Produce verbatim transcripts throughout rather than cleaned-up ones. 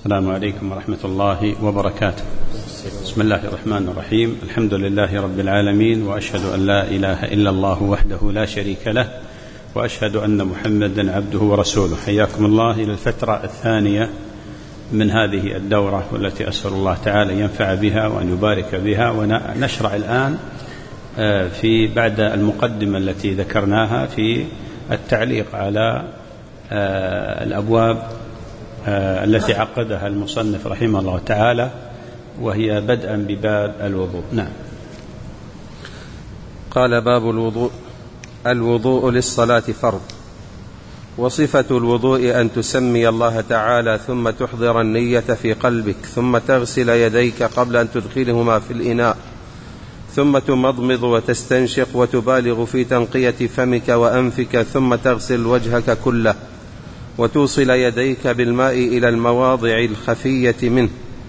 السلام عليكم ورحمة الله وبركاته. بسم الله الرحمن الرحيم. الحمد لله رب العالمين، وأشهد أن لا إله إلا الله وحده لا شريك له، وأشهد أن محمدا عبده ورسوله. حياكم الله إلى الفترة الثانية من هذه الدورة، والتي أسأل الله تعالى ينفع بها وأن يبارك بها. ونشرع الآن في بعد المقدمة التي ذكرناها في التعليق على الأبواب التي عقدها المصنف رحمه الله تعالى، وهي بدءا بباب الوضوء. نعم. قال: باب الوضوء. الوضوء للصلاة فرض، وصفة الوضوء أن تسمي الله تعالى ثم تحضر النية في قلبك، ثم تغسل يديك قبل أن تدخلهما في الإناء، ثم تمضمض وتستنشق وتبالغ في تنقية فمك وأنفك، ثم تغسل وجهك كله، وتوصل يديك بالماء إلى المواضع الخفية منه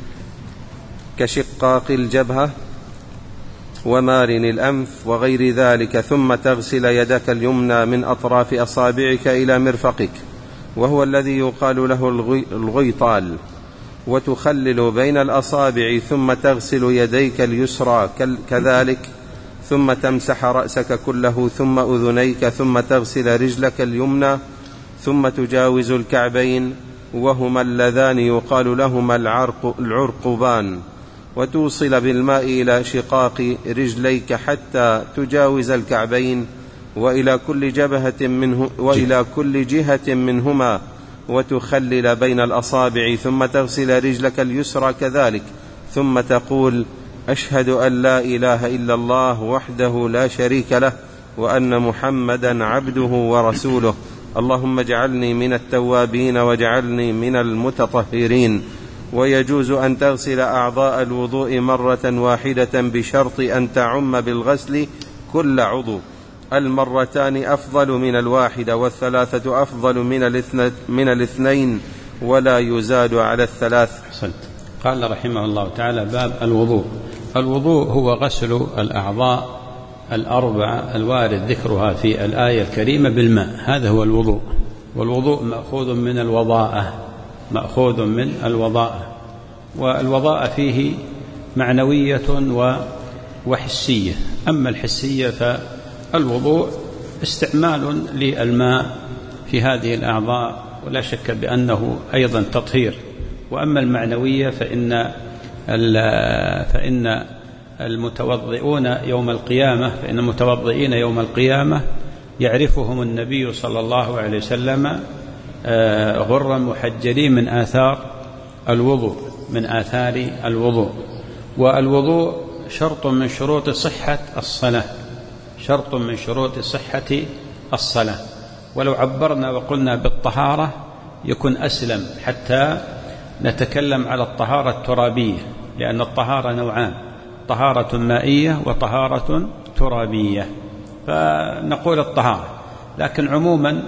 كشقاق الجبهة ومارن الأنف وغير ذلك، ثم تغسل يدك اليمنى من أطراف أصابعك إلى مرفقك، وهو الذي يقال له الغيطال، وتخلل بين الأصابع، ثم تغسل يديك اليسرى كذلك، ثم تمسح رأسك كله، ثم أذنيك، ثم تغسل رجلك اليمنى، ثم تجاوز الكعبين، وهما اللذان يقال لهما العرق العرقبان، وتوصل بالماء إلى شقاق رجليك حتى تجاوز الكعبين، وإلى كل جبهة منه وإلى كل جهة منهما، وتخلل بين الأصابع، ثم تغسل رجلك اليسرى كذلك، ثم تقول: أشهد أن لا إله إلا الله وحده لا شريك له، وأن محمدا عبده ورسوله، اللهم اجعلني من التوابين واجعلني من المتطهرين. ويجوز أن تغسل أعضاء الوضوء مرة واحدة بشرط أن تعم بالغسل كل عضو. المرتان أفضل من الواحدة، والثلاثة أفضل من الاثنين، ولا يزاد على الثلاث. حسنت. قال رحمه الله تعالى: باب الوضوء. الوضوء هو غسل الأعضاء الأربعة الوارد ذكرها في الآية الكريمة بالماء، هذا هو الوضوء. والوضوء مأخوذ من الوضاءة، مأخوذ من الوضاءة، والوضاءة فيه معنوية وحسية. أما الحسية فالوضوء استعمال للماء في هذه الأعضاء، ولا شك بأنه أيضا تطهير. وأما المعنوية فإن فإن المتوضئون يوم القيامة فإن المتوضئين يوم القيامة يعرفهم النبي صلى الله عليه وسلم غرا محجلين من آثار الوضوء من آثار الوضوء. والوضوء شرط من شروط صحة الصلاة، شرط من شروط صحة الصلاة. ولو عبرنا وقلنا بالطهارة يكون أسلم، حتى نتكلم على الطهارة الترابية، لأن الطهارة نوعان: طهارة مائية وطهارة ترابية. فنقول الطهارة، لكن عموما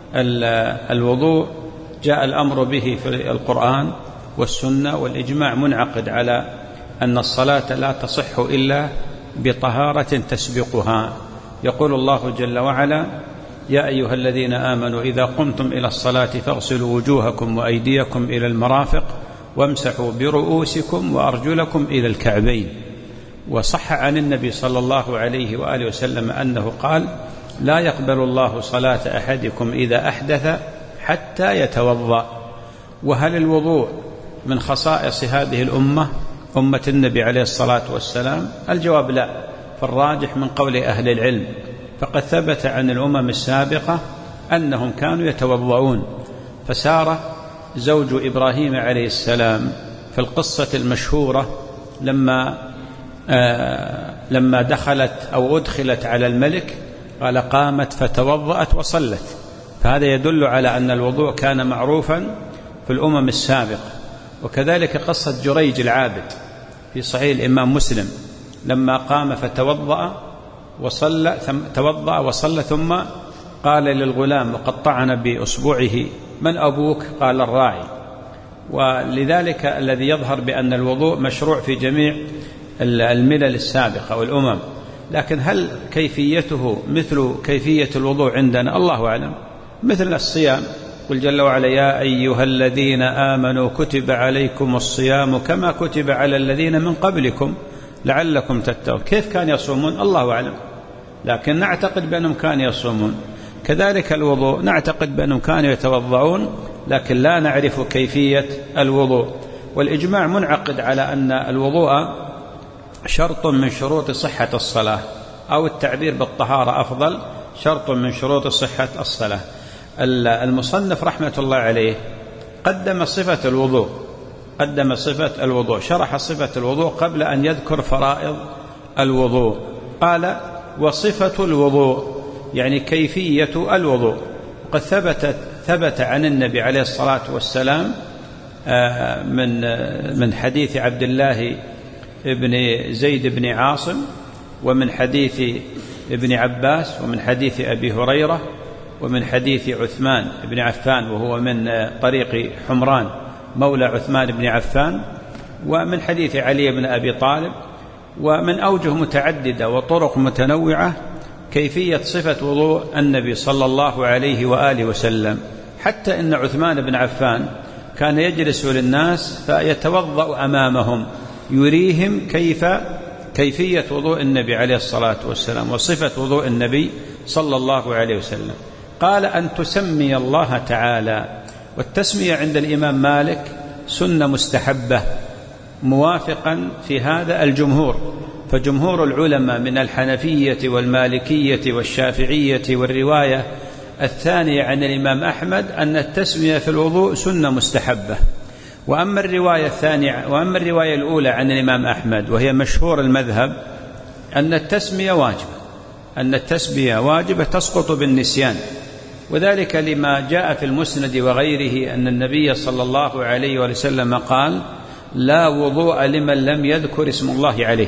الوضوء جاء الأمر به في القرآن والسنة، والإجماع منعقد على أن الصلاة لا تصح إلا بطهارة تسبقها. يقول الله جل وعلا: يا أيها الذين آمنوا إذا قمتم إلى الصلاة فاغسلوا وجوهكم وأيديكم إلى المرافق وامسحوا برؤوسكم وأرجلكم إلى الكعبين. وصح عن النبي صلى الله عليه وآله وسلم أنه قال: لا يقبل الله صلاة أحدكم إذا أحدث حتى يتوضأ. وهل الوضوء من خصائص هذه الأمة، أمة النبي عليه الصلاة والسلام؟ الجواب لا، فالراجح من قول أهل العلم. فقد ثبت عن الأمم السابقة أنهم كانوا يتوضؤون. فسار زوج إبراهيم عليه السلام في القصة المشهورة لما آه لما دخلت أو أدخلت على الملك، قال: قامت فتوضأت وصلت. فهذا يدل على أن الوضوء كان معروفا في الأمم السابقة. وكذلك قصة جريج العابد في صحيح الإمام مسلم، لما قام فتوضأ وصلى ثم توضأ وصلى، ثم قال للغلام وقد طعن بأصبعه: من أبوك؟ قال: الراعي. ولذلك الذي يظهر بأن الوضوء مشروع في جميع الملل السابقة والأمم. لكن هل كيفيته مثل كيفية الوضوء عندنا؟ الله أعلم. مثل الصيام، قل جل وعلا يا أيها الذين آمنوا كتب عليكم الصيام كما كتب على الذين من قبلكم لعلكم تتقون. كيف كان يصومون الله أعلم، لكن نعتقد بأنهم كانوا يصومون. كذلك الوضوء نعتقد بأنهم كانوا يتوضعون، لكن لا نعرف كيفية الوضوء. والإجماع منعقد على أن الوضوء شرط من شروط صحة الصلاة، أو التعبير بالطهارة أفضل، شرط من شروط صحة الصلاة. المصنف رحمة الله عليه قدم صفة الوضوء قدم صفة الوضوء شرح صفة الوضوء قبل أن يذكر فرائض الوضوء. قال وصفة الوضوء يعني كيفية الوضوء. قد ثبت ثبت عن النبي عليه الصلاة والسلام من من حديث عبد الله بن زيد بن عاصم، ومن حديث ابن عباس، ومن حديث أبي هريرة، ومن حديث عثمان بن عفان وهو من طريق حمران مولى عثمان بن عفان، ومن حديث علي بن أبي طالب، ومن أوجه متعددة وطرق متنوعة كيفية صفة وضوء النبي صلى الله عليه وآله وسلم. حتى إن عثمان بن عفان كان يجلس للناس فيتوضأ أمامهم يريهم كيف كيفية وضوء النبي عليه الصلاة والسلام وصفة وضوء النبي صلى الله عليه وسلم. قال أن تسمي الله تعالى، والتسمية عند الإمام مالك سنة مستحبة، موافقا في هذا الجمهور. فجمهور العلماء من الحنفية والمالكية والشافعية والرواية الثانية عن الإمام أحمد أن التسمية في الوضوء سنة مستحبة. وأما الرواية الثانية وأما الرواية الأولى عن الإمام أحمد وهي مشهور المذهب أن التسمية واجبة أن التسمية واجبة تسقط بالنسيان، وذلك لما جاء في المسند وغيره أن النبي صلى الله عليه وسلم قال لا وضوء لمن لم يذكر اسم الله عليه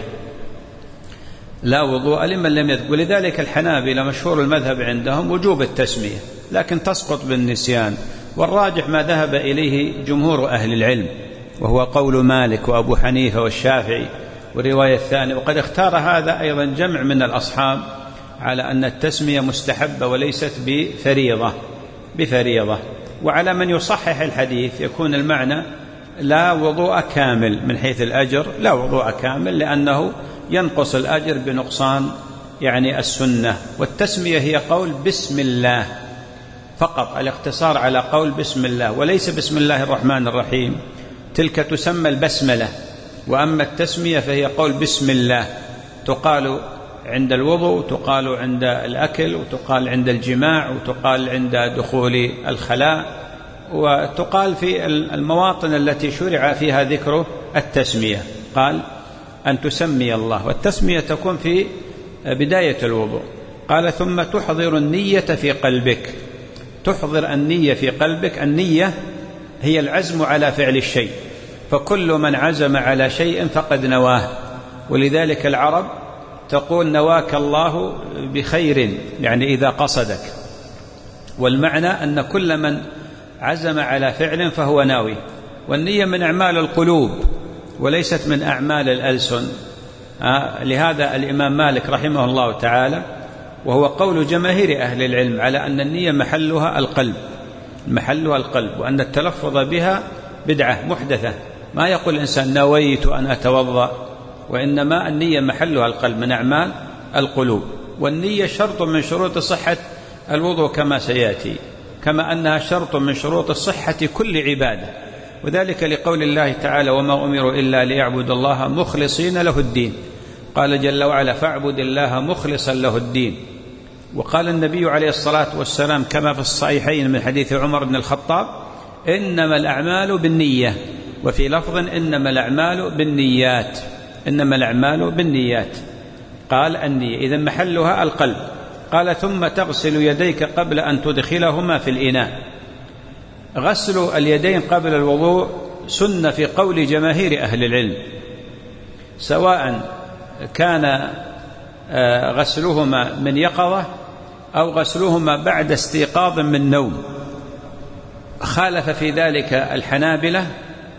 لا وضوء لمن لم يذكر. ولذلك الحنابلة مشهور المذهب عندهم وجوب التسمية، لكن تسقط بالنسيان. والراجح ما ذهب إليه جمهور أهل العلم، وهو قول مالك وأبو حنيفة والشافعي والرواية الثانية. وقد اختار هذا أيضا جمع من الأصحاب على أن التسمية مستحبة وليست بفريضة بفريضة وعلى من يصحح الحديث يكون المعنى لا وضوء كامل من حيث الأجر، لا وضوء كامل، لأنه ينقص الأجر بنقصان يعني السنة. والتسمية هي قول بسم الله فقط، الاقتصار على قول بسم الله، وليس بسم الله الرحمن الرحيم، تلك تسمى البسملة. وأما التسمية فهي قول بسم الله، تقال عند الوضوء، تقال عند الأكل، وتقال عند الجماع، وتقال عند دخول الخلاء، وتقال في المواطن التي شرع فيها ذكر التسمية. قال أن تسمي الله، والتسمية تكون في بداية الوضوء. قال ثم تحضر النية في قلبك. تحضر النية في قلبك. النية هي العزم على فعل الشيء، فكل من عزم على شيء فقد نواه. ولذلك العرب تقول نواك الله بخير، يعني إذا قصدك. والمعنى أن كل من عزم على فعل فهو ناوي. والنية من أعمال القلوب وليست من أعمال الألسن. آه لهذا الإمام مالك رحمه الله تعالى، وهو قول جماهير أهل العلم، على أن النية محلها القلب محلها القلب وأن التلفظ بها بدعة محدثة. ما يقول الإنسان نويت أن أتوضأ، وإنما النية محلها القلب من أعمال القلوب. والنية شرط من شروط صحة الوضوء كما سيأتي، كما أنها شرط من شروط صحة كل عبادة. وذلك لقول الله تعالى وما أمروا إلا ليعبدوا الله مخلصين له الدين. قال جل وعلا فاعبد الله مخلصا له الدين. وقال النبي عليه الصلاة والسلام كما في الصحيحين من حديث عمر بن الخطاب إنما الأعمال بالنية، وفي لفظ إنما الأعمال بالنيات إنما الأعمال بالنيات. قال النية إذن محلها القلب. قال ثم تغسل يديك قبل أن تدخلهما في الإناء. غسل اليدين قبل الوضوء سنة في قول جماهير أهل العلم، سواء كان غسلهما من يقظة أو غسلهما بعد استيقاظ من نوم. خالف في ذلك الحنابلة،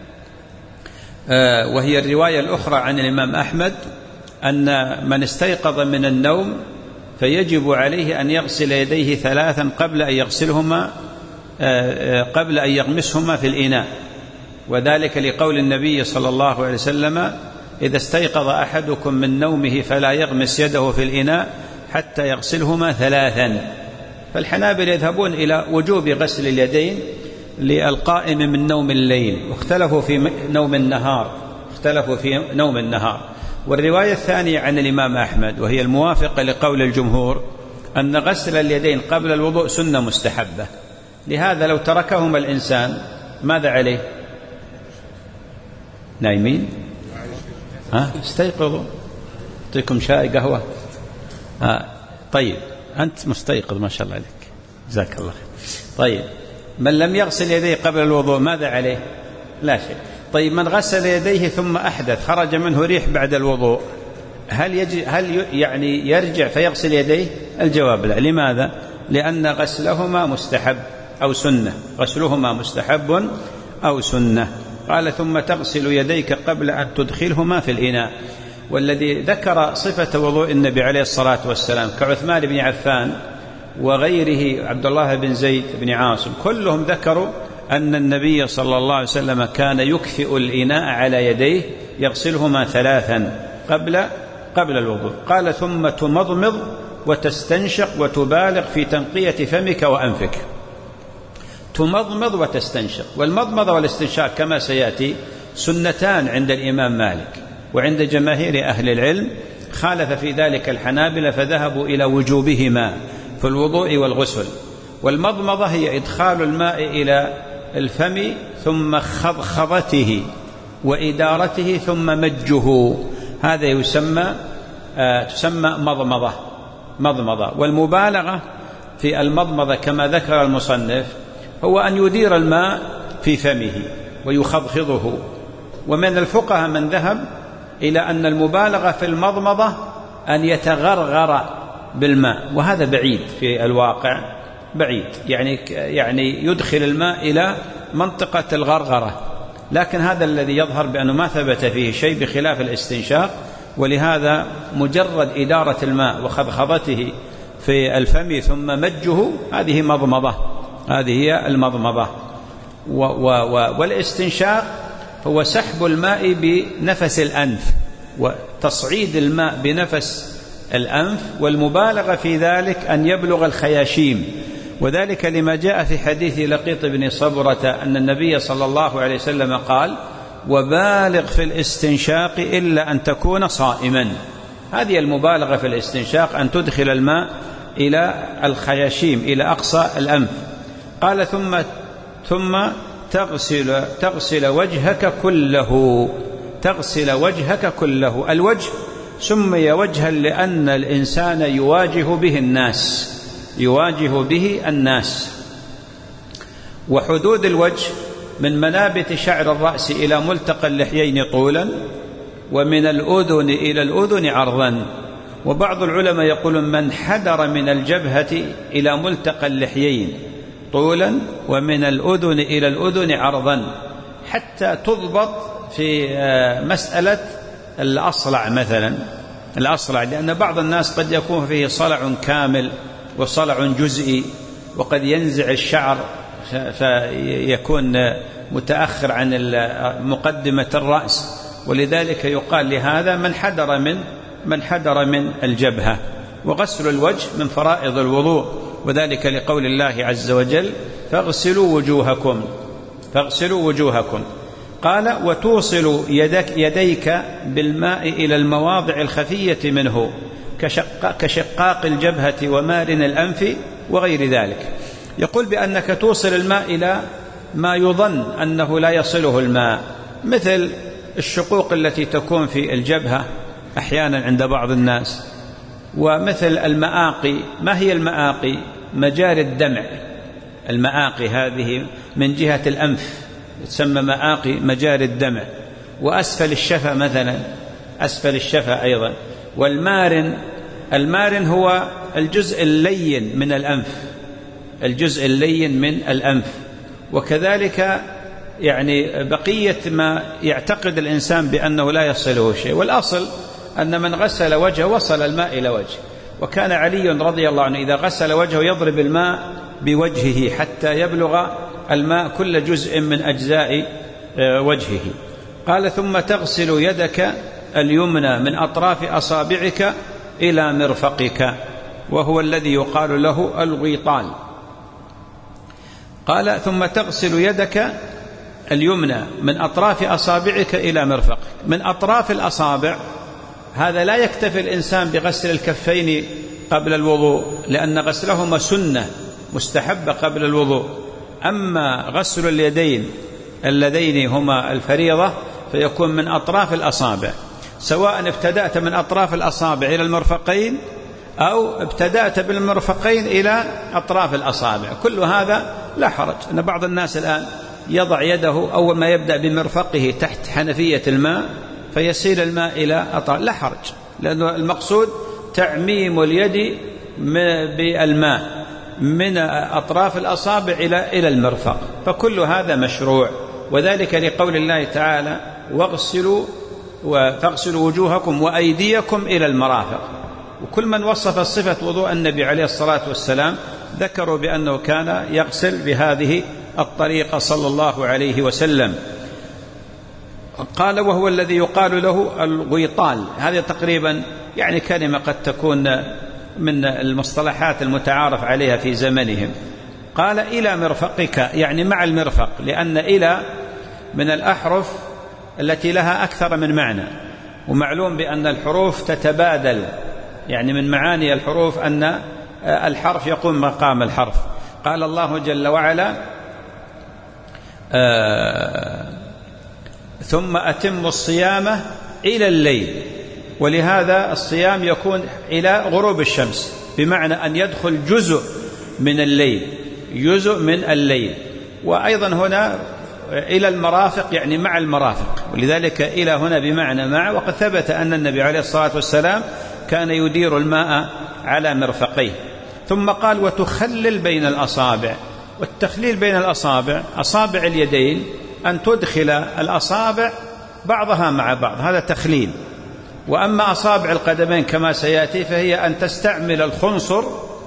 وهي الرواية الأخرى عن الإمام أحمد أن من استيقظ من النوم فيجب عليه أن يغسل يديه ثلاثا قبل أن يغسلهما قبل أن يغمسهما في الإناء، وذلك لقول النبي صلى الله عليه وسلم: إذا استيقظ أحدكم من نومه فلا يغمس يده في الإناء حتى يغسلهما ثلاثا. فالحنابلة يذهبون إلى وجوب غسل اليدين للقائم من نوم الليل، واختلفوا في نوم النهار اختلفوا في نوم النهار والرواية الثانية عن الإمام أحمد وهي الموافقة لقول الجمهور أن غسل اليدين قبل الوضوء سنة مستحبة. لهذا لو تركهما الإنسان ماذا عليه؟ نايمين؟ ها استيقظوا، أعطيكم شاي قهوة. ها طيب أنت مستيقظ ما شاء الله عليك، جزاك الله خير. طيب من لم يغسل يديه قبل الوضوء ماذا عليه؟ لا شيء. طيب من غسل يديه ثم أحدث خرج منه ريح بعد الوضوء، هل يجي هل يعني يرجع فيغسل يديه؟ الجواب لا. لماذا؟ لأن غسلهما مستحب أو سنة، غسلهما مستحب أو سنة. قال: ثم تغسل يديك قبل أن تدخلهما في الإناء. والذي ذكر صفة وضوء النبي عليه الصلاة والسلام كعثمان بن عفان وغيره عبد الله بن زيد بن عاصم، كلهم ذكروا أن النبي صلى الله عليه وسلم كان يكفئ الإناء على يديه يغسلهما ثلاثا قبل قبل الوضوء. قال: ثم تمضمض وتستنشق وتبالغ في تنقية فمك وأنفك. تمضمض وتستنشق، والمضمضة والاستنشاق كما سيأتي سنتان عند الإمام مالك، وعند جماهير أهل العلم خالف في ذلك الحنابلة فذهبوا إلى وجوبهما في الوضوء والغسل. والمضمضة هي إدخال الماء إلى الفم ثم خضخضته وإدارته ثم مجه، هذا يسمى آه تسمى مضمضة مضمضة. والمبالغة في المضمضة كما ذكر المصنف هو أن يدير الماء في فمه ويخضخضه. ومن الفقهاء من ذهب إلى أن المبالغة في المضمضة أن يتغرغر بالماء، وهذا بعيد في الواقع، بعيد يعني يعني يدخل الماء إلى منطقة الغرغرة، لكن هذا الذي يظهر بأنه ما ثبت فيه شيء بخلاف الاستنشاق. ولهذا مجرد إدارة الماء وخضخضته في الفم ثم مجه هذه مضمضة، هذه هي المضمضة. و و و والاستنشاق هو سحب الماء بنفس الأنف وتصعيد الماء بنفس الأنف، والمبالغة في ذلك أن يبلغ الخياشيم، وذلك لما جاء في حديث لقيط بن صبرة أن النبي صلى الله عليه وسلم قال: وبالغ في الاستنشاق إلا أن تكون صائما. هذه المبالغة في الاستنشاق أن تدخل الماء إلى الخياشيم إلى أقصى الأنف. قال: ثم ثم تغسل تغسل وجهك كله تغسل وجهك كله. الوجه سمي وجها لأن الإنسان يواجه به الناس يواجه به الناس وحدود الوجه من منابت شعر الرأس إلى ملتقى اللحيين طولا، ومن الأذن إلى الأذن عرضا. وبعض العلماء يقولون من حدر من الجبهة إلى ملتقى اللحيين طولا، ومن الأذن إلى الأذن عرضا، حتى تضبط في مسألة الأصلع مثلا، الأصلع، لأن بعض الناس قد يكون فيه صلع كامل وصلع جزئي، وقد ينزع الشعر فيكون متأخر عن مقدمة الرأس، ولذلك يقال لهذا من حدر من من حدر من الجبهة. وغسل الوجه من فرائض الوضوء، وذلك لقول الله عز وجل: فاغسلوا وجوهكم فاغسلوا وجوهكم. قال: وتوصل يدك يديك بالماء إلى المواضع الخفية منه كشق كشقاق الجبهة ومارن الأنف وغير ذلك. يقول بأنك توصل الماء إلى ما يظن أنه لا يصله الماء، مثل الشقوق التي تكون في الجبهة أحيانا عند بعض الناس، ومثل المآقي. ما هي المآقي؟ مجاري الدمع. المآقي هذه من جهة الأنف تسمى مآقي مجاري الدمع. وأسفل الشفة مثلا، أسفل الشفة أيضا. والمارن، المارن هو الجزء اللين من الأنف، الجزء اللين من الأنف. وكذلك يعني بقية ما يعتقد الإنسان بأنه لا يصله شيء. والأصل أن من غسل وجهه وصل الماء إلى وجهه. وكان علي رضي الله عنه إذا غسل وجهه يضرب الماء بوجهه حتى يبلغ الماء كل جزء من أجزاء وجهه. قال ثم تغسل يدك اليمنى من أطراف أصابعك إلى مرفقك، وهو الذي يقال له الغيطال. قال ثم تغسل يدك اليمنى من أطراف أصابعك إلى مرفقك. من أطراف الأصابع هذا لا يكتفي الإنسان بغسل الكفين قبل الوضوء، لأن غسلهما سنة مستحبة قبل الوضوء. أما غسل اليدين اللذين هما الفريضة فيكون من أطراف الأصابع، سواء ابتدأت من أطراف الأصابع إلى المرفقين أو ابتدأت بالمرفقين إلى أطراف الأصابع، كل هذا لا حرج. أن بعض الناس الآن يضع يده أول ما يبدأ بمرفقه تحت حنفية الماء فيسيل الماء إلى أطراف، لا حرج، لأن المقصود تعميم اليد بالماء من أطراف الأصابع إلى إلى المرفق، فكل هذا مشروع. وذلك لقول الله تعالى واغسلوا فاغسلوا وجوهكم وأيديكم إلى المرافق. وكل من وصف صفة وضوء النبي عليه الصلاة والسلام ذكروا بأنه كان يغسل بهذه الطريقة صلى الله عليه وسلم. قال وهو الذي يقال له الغيطال. هذه تقريبا يعني كلمة قد تكون من المصطلحات المتعارف عليها في زمنهم. قال إلى مرفقك، يعني مع المرفق، لأن إلى من الأحرف التي لها أكثر من معنى، ومعلوم بأن الحروف تتبادل، يعني من معاني الحروف أن الحرف يقوم مقام الحرف. قال الله جل وعلا آه ثم أتموا الصيام إلى الليل، ولهذا الصيام يكون إلى غروب الشمس، بمعنى أن يدخل جزء من الليل، جزء من الليل. وأيضا هنا إلى المرافق، يعني مع المرافق، ولذلك إلى هنا بمعنى مع. وقد ثبت أن النبي عليه الصلاة والسلام كان يدير الماء على مرفقيه. ثم قال وتخلل بين الأصابع. والتخليل بين الأصابع، أصابع اليدين أن تدخل الأصابع بعضها مع بعض، هذا تخليل. وأما أصابع القدمين كما سيأتي فهي أن تستعمل الخنصر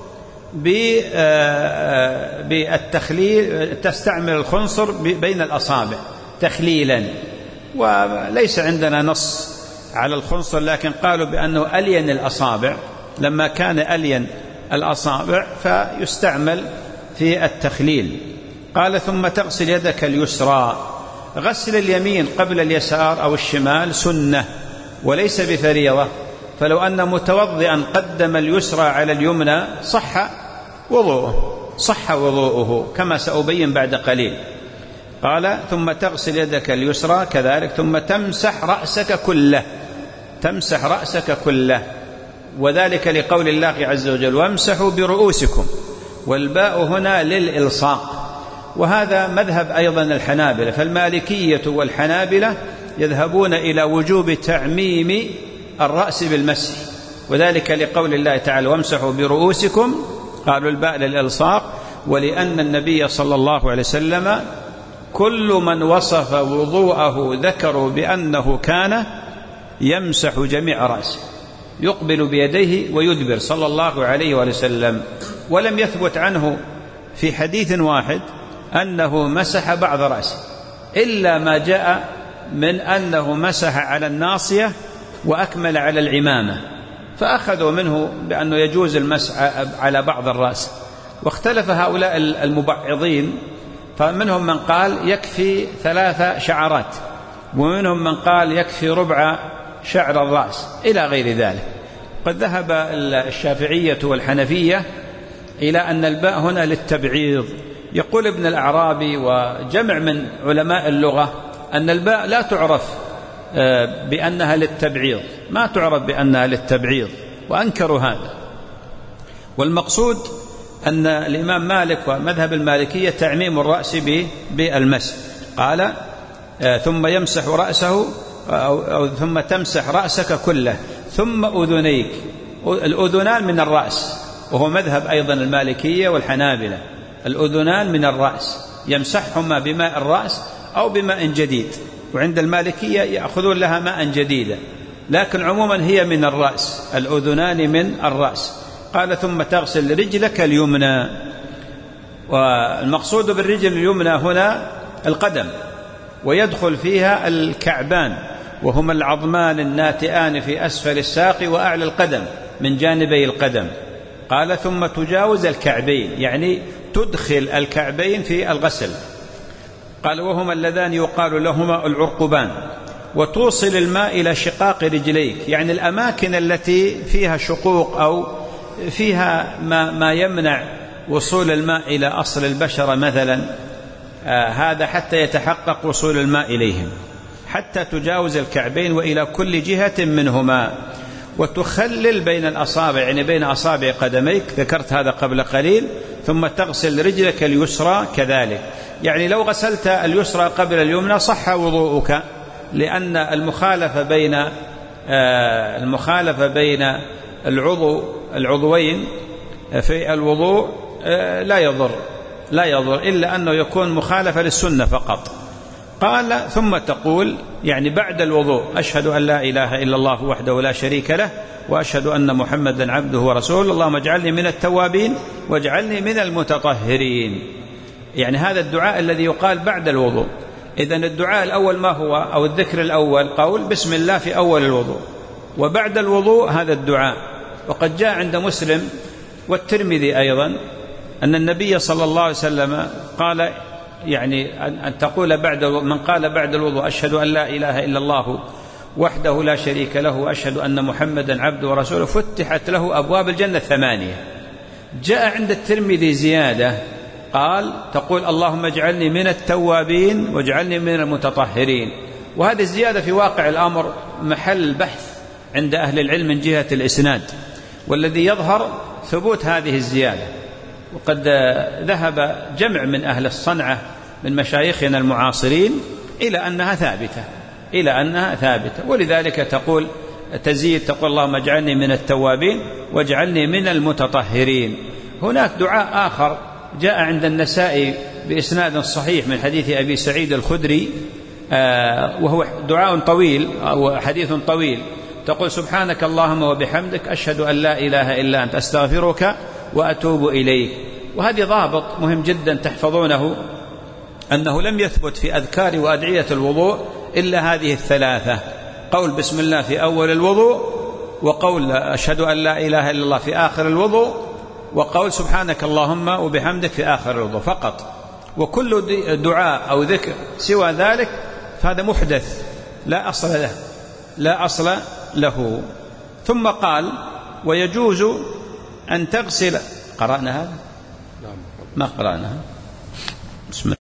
بالتخليل، تستعمل الخنصر بين الأصابع تخليلا. وليس عندنا نص على الخنصر، لكن قالوا بأنه ألين الأصابع، لما كان ألين الأصابع فيستعمل في التخليل. قال ثم تغسل يدك اليسرى. غسل اليمين قبل اليسار أو الشمال سنة وليس بفريضة، فلو أن متوضئا قدم اليسرى على اليمنى صح وضوءه، صح وضوءه كما سأبين بعد قليل. قال ثم تغسل يدك اليسرى كذلك، ثم تمسح رأسك كله، تمسح رأسك كله، وذلك لقول الله عز وجل وامسحوا برؤوسكم، والباء هنا للإلصاق. وهذا مذهب أيضا الحنابلة، فالمالكية والحنابلة يذهبون إلى وجوب تعميم الرأس بالمسح، وذلك لقول الله تعالى وامسحوا برؤوسكم، قالوا الباء للإلصاق، ولأن النبي صلى الله عليه وسلم كل من وصف وضوءه ذكروا بأنه كان يمسح جميع رأسه، يقبل بيديه ويدبر صلى الله عليه وسلم. ولم يثبت عنه في حديث واحد أنه مسح بعض رأسه، إلا ما جاء من أنه مسح على الناصية وأكمل على العمامة، فأخذوا منه بأنه يجوز المسح على بعض الرأس. واختلف هؤلاء المبعضين، فمنهم من قال يكفي ثلاث شعرات، ومنهم من قال يكفي ربع شعر الرأس، إلى غير ذلك. قد ذهب الشافعية والحنفية إلى أن الباء هنا للتبعيض. يقول ابن الأعرابي وجمع من علماء اللغة أن الباء لا تعرف بأنها للتبعيض، ما تعرف بأنها للتبعيض، وأنكروا هذا. والمقصود أن الإمام مالك ومذهب المالكية تعميم الرأس بالمسح. قال ثم يمسح رأسه أو, أو ثم تمسح رأسك كله ثم أذنيك. الأذنان من الرأس، وهو مذهب أيضا المالكية والحنابلة، الأذنان من الرأس، يمسحهما بماء الرأس أو بماء جديد، وعند المالكية يأخذون لها ماء جديدا، لكن عموما هي من الرأس، الأذنان من الرأس. قال ثم تغسل رجلك اليمنى. والمقصود بالرجل اليمنى هنا القدم، ويدخل فيها الكعبان وهما العظمان الناتئان في أسفل الساق وأعلى القدم من جانبي القدم. قال ثم تجاوز الكعبين، يعني تدخل الكعبين في الغسل. قال وهما اللذان يقال لهما العرقبان، وتوصل الماء إلى شقاق رجليك، يعني الأماكن التي فيها شقوق أو فيها ما, ما يمنع وصول الماء إلى أصل البشرة مثلا، آه هذا حتى يتحقق وصول الماء إليهم، حتى تجاوز الكعبين وإلى كل جهة منهما، وتخلل بين الأصابع، يعني بين أصابع قدميك، ذكرت هذا قبل قليل. ثم تغسل رجلك اليسرى كذلك، يعني لو غسلت اليسرى قبل اليمنى صح وضوءك، لأن المخالفة بين آه المخالفة بين العضو العضوين في الوضوء آه لا يضر لا يضر إلا أنه يكون مخالفة للسنة فقط. قال ثم تقول يعني بعد الوضوء أشهد أن لا إله إلا الله وحده لا شريك له وأشهد أن محمدا عبده ورسوله اللهم اجعلني من التوابين واجعلني من المتطهرين. يعني هذا الدعاء الذي يقال بعد الوضوء. إذن الدعاء الأول ما هو أو الذكر الأول قول بسم الله في أول الوضوء، وبعد الوضوء هذا الدعاء. وقد جاء عند مسلم والترمذي أيضا أن النبي صلى الله عليه وسلم قال يعني أن تقول بعد من قال بعد الوضوء أشهد أن لا إله إلا الله وحده لا شريك له وأشهد أن محمدا عبده ورسوله فتحت له أبواب الجنة ثمانية. جاء عند الترمذي زيادة قال تقول اللهم اجعلني من التوابين واجعلني من المتطهرين. وهذه الزيادة في واقع الأمر محل بحث عند أهل العلم من جهة الإسناد، والذي يظهر ثبوت هذه الزيادة. وقد ذهب جمع من أهل الصنعة من مشايخنا المعاصرين إلى أنها ثابتة إلى أنها ثابتة ولذلك تقول تزيد تقول اللهم اجعلني من التوابين واجعلني من المتطهرين. هناك دعاء آخر جاء عند النسائي بإسناد صحيح من حديث أبي سعيد الخدري، وهو دعاء طويل أو حديث طويل، تقول سبحانك اللهم وبحمدك أشهد أن لا إله إلا أنت أستغفرك وأتوب إليك. وهذه ضابط مهم جدا تحفظونه، أنه لم يثبت في أذكار وأدعية الوضوء إلا هذه الثلاثة: قول بسم الله في أول الوضوء، وقول أشهد أن لا إله إلا الله في آخر الوضوء، وقول سبحانك اللهم وبحمدك في آخر الوضوء فقط. وكل دعاء أو ذكر سوى ذلك فهذا محدث لا أصل له لا أصل له. ثم قال ويجوز أن تغسل. قرأنا هذا؟ ما قرأناها. بسم الله.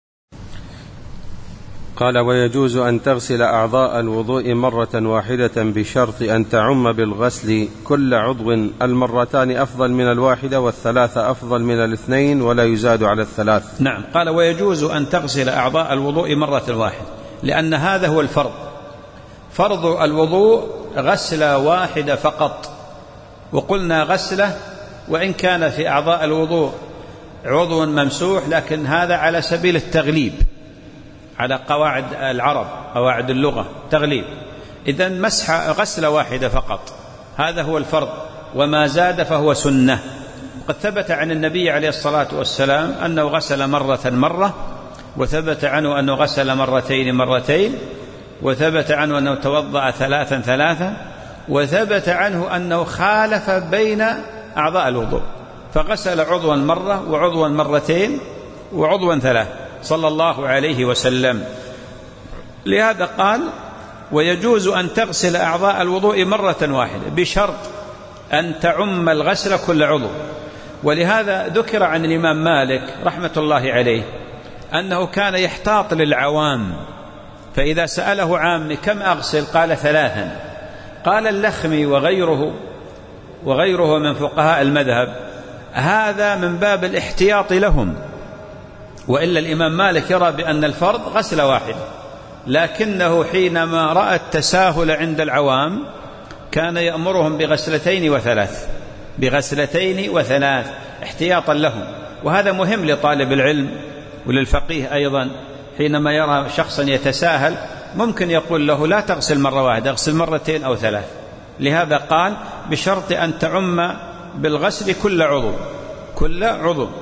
قال ويجوز أن تغسل أعضاء الوضوء مرة واحدة بشرط أن تعم بالغسل كل عضو، المرتان أفضل من الواحدة والثلاثة أفضل من الاثنين ولا يزاد على الثلاث. نعم. قال ويجوز أن تغسل أعضاء الوضوء مرة واحدة، لأن هذا هو الفرض. فرض الوضوء غسلة واحدة فقط. وقلنا غسلة وإن كان في أعضاء الوضوء عضو ممسوح، لكن هذا على سبيل التغليب على قواعد العرب قواعد اللغة تغليب. إذن مسح غسلة واحدة فقط هذا هو الفرض، وما زاد فهو سنة. قد ثبت عن النبي عليه الصلاة والسلام أنه غسل مرة مرة، وثبت عنه أنه غسل مرتين مرتين، وثبت عنه أنه توضأ ثلاثا ثلاثا، وثبت عنه أنه خالف بين أعضاء الوضوء فغسل عضوا مرة وعضوا مرتين وعضوا ثلاث صلى الله عليه وسلم. لهذا قال ويجوز أن تغسل أعضاء الوضوء مرة واحدة بشرط أن تعم الغسل كل عضو. ولهذا ذكر عن الإمام مالك رحمة الله عليه أنه كان يحتاط للعوام، فإذا سأله عام كم أغسل قال ثلاثا. قال اللخمي وغيره وغيره من فقهاء المذهب هذا من باب الاحتياط لهم، وإلا الإمام مالك يرى بأن الفرض غسلة واحدة، لكنه حينما رأى التساهل عند العوام كان يأمرهم بغسلتين وثلاث بغسلتين وثلاث احتياطا لهم. وهذا مهم لطالب العلم وللفقيه أيضا، حينما يرى شخصا يتساهل ممكن يقول له لا تغسل مرة واحدة، اغسل مرتين أو ثلاث. لهذا قال بشرط أن تعم بالغسل كل عضو كل عضو.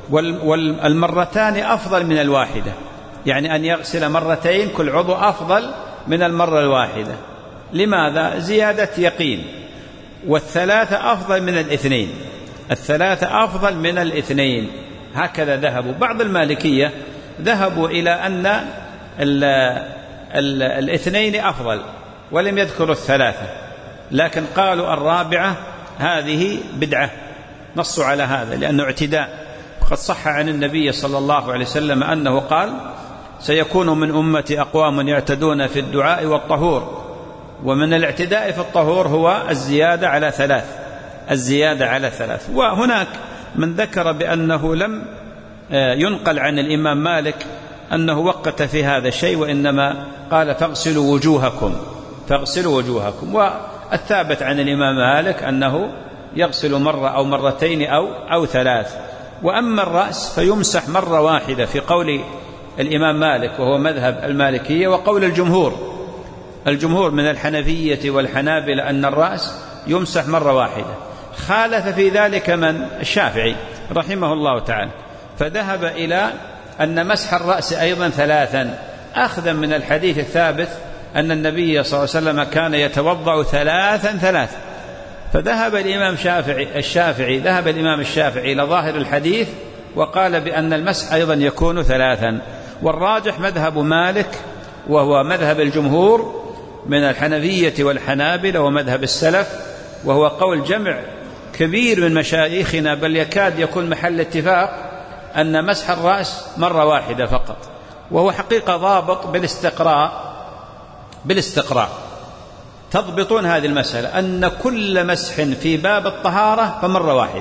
والمرتان أفضل من الواحدة، يعني أن يغسل مرتين كل عضو أفضل من المرة الواحدة. لماذا؟ زيادة يقين. والثلاثة أفضل من الاثنين، الثلاثة أفضل من الاثنين، هكذا ذهبوا. بعض المالكية ذهبوا إلى أن ال ال الاثنين أفضل ولم يذكروا الثلاثة، لكن قالوا الرابعة هذه بدعة، نصوا على هذا لأنه اعتداء. وقد صح عن النبي صلى الله عليه وسلم أنه قال: سيكون من أمتي أقوام يعتدون في الدعاء والطهور. ومن الاعتداء في الطهور هو الزيادة على ثلاث، الزيادة على ثلاث. وهناك من ذكر بأنه لم ينقل عن الإمام مالك أنه وقت في هذا الشيء، وإنما قال: فاغسلوا وجوهكم، فاغسلوا وجوهكم. والثابت عن الإمام مالك أنه يغسل مرة أو مرتين أو, أو ثلاث. وأما الرأس فيمسح مرة واحدة في قول الإمام مالك وهو مذهب المالكية، وقول الجمهور الجمهور من الحنفية والحنابلة أن الرأس يمسح مرة واحدة. خالف في ذلك من؟ الشافعي رحمه الله تعالى، فذهب إلى أن مسح الرأس أيضا ثلاثا، أخذا من الحديث الثابت أن النبي صلى الله عليه وسلم كان يتوضأ ثلاثا ثلاثا. فذهب الإمام الشافعي الشافعي ذهب الإمام الشافعي إلى ظاهر الحديث وقال بأن المسح أيضا يكون ثلاثا. والراجح مذهب مالك وهو مذهب الجمهور من الحنفية والحنابلة ومذهب السلف، وهو قول جمع كبير من مشايخنا، بل يكاد يكون محل اتفاق أن مسح الرأس مرة واحدة فقط. وهو حقيقة ضابط بالاستقراء بالاستقراء تضبطون هذه المسألة، أن كل مسح في باب الطهارة فمرة واحدة،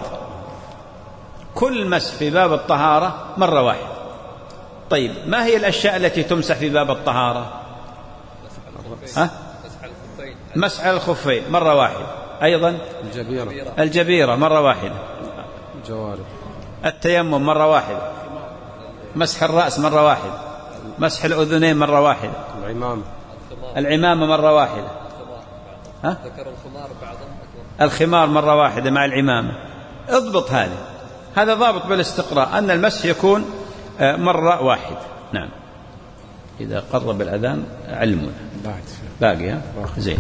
كل مسح في باب الطهارة مرة واحدة. طيب، ما هي الأشياء التي تمسح في باب الطهارة؟ ها؟ مسح الخفين مرة واحدة، أيضا الجبيرة الجبيرة مرة واحدة، الجوارب، التيمم مرة واحدة، مسح الرأس مرة واحدة، مسح الأذنين مرة واحدة، العمامة العمامة مرة واحدة، ها؟ الخمار مرة واحدة مع العمامة. اضبط هذه، هذا ضابط بالاستقراء أن المسح يكون مرة واحدة. نعم. إذا قرب الأذان علمونا باقي. ها؟ زين.